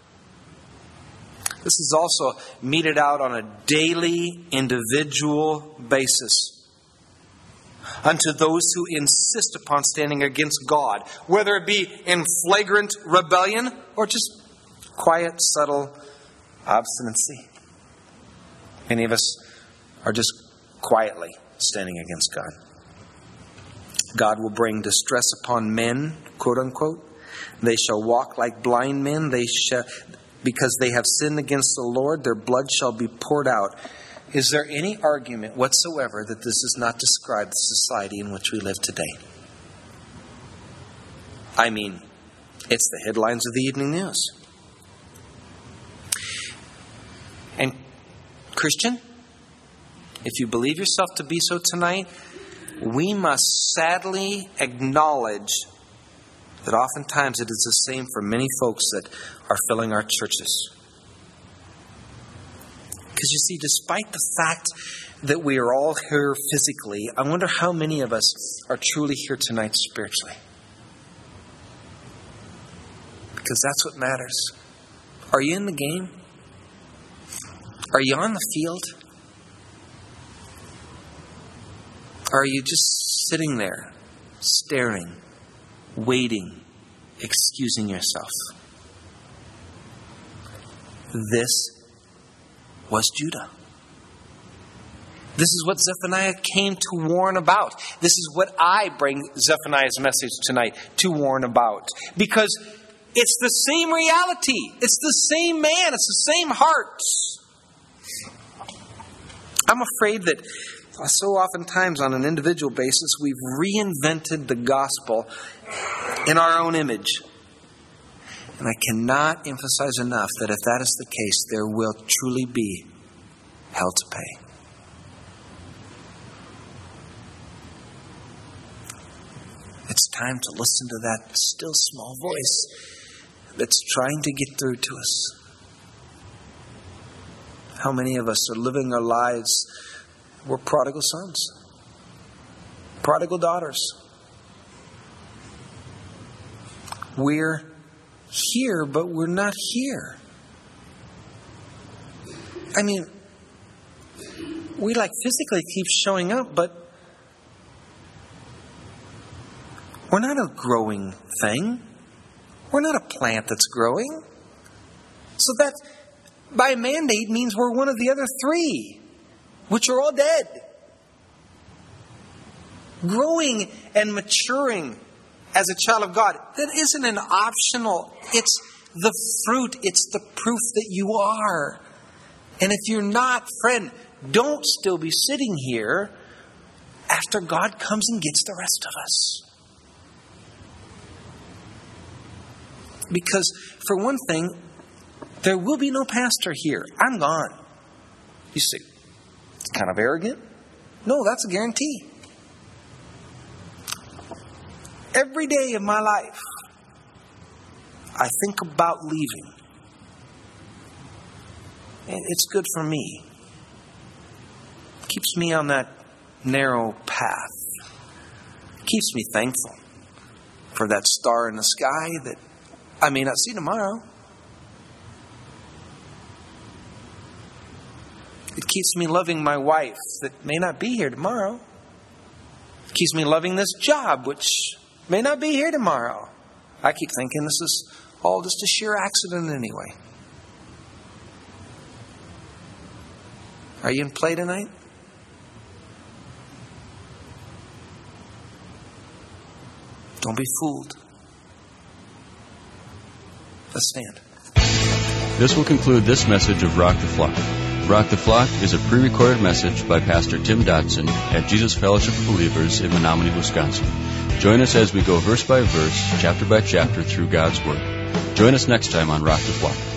this is also meted out on a daily, individual basis unto those who insist upon standing against God, whether it be in flagrant rebellion or just quiet, subtle obstinacy. Many of us are just quietly standing against God. God will bring distress upon men, quote unquote. They shall walk like blind men. Because they have sinned against the Lord, their blood shall be poured out. Is there any argument whatsoever that this does not describe the society in which we live today? I mean, it's the headlines of the evening news. And Christian, if you believe yourself to be so tonight, we must sadly acknowledge that oftentimes it is the same for many folks that are filling our churches. Because you see, despite the fact that we are all here physically, I wonder how many of us are truly here tonight spiritually. Because that's what matters. Are you in the game? Are you on the field? Or are you just sitting there, staring, waiting, excusing yourself? This was Judah. This is what Zephaniah came to warn about. This is what I bring Zephaniah's message tonight to warn about. Because it's the same reality. It's the same man. It's the same heart. I'm afraid that so oftentimes on an individual basis we've reinvented the gospel in our own image. And I cannot emphasize enough that if that is the case, there will truly be hell to pay. It's time to listen to that still small voice that's trying to get through to us. How many of us are living our lives? We're prodigal sons, prodigal daughters. We're here, but we're not here. I mean, we physically keep showing up, but we're not a growing thing. We're not a plant that's growing. So that, by mandate, means we're one of the other three, which are all dead. Growing and maturing as a child of God, that isn't an optional. It's the fruit. It's the proof that you are. And if you're not, friend, don't still be sitting here after God comes and gets the rest of us. Because, for one thing, there will be no pastor here. I'm gone. You say, it's kind of arrogant. No, that's a guarantee. Every day of my life, I think about leaving. And it's good for me. It keeps me on that narrow path. It keeps me thankful for that star in the sky that I may not see tomorrow. It keeps me loving my wife that may not be here tomorrow. It keeps me loving this job, which may not be here tomorrow. I keep thinking this is all just a sheer accident anyway. Are you in play tonight? Don't be fooled. Let's stand. This will conclude this message of Rock the Flock. Rock the Flock is a pre-recorded message by Pastor Tim Dodson at Jesus Fellowship of Believers in Menominee, Wisconsin. Join us as we go verse by verse, chapter by chapter through God's Word. Join us next time on Rock the Flock.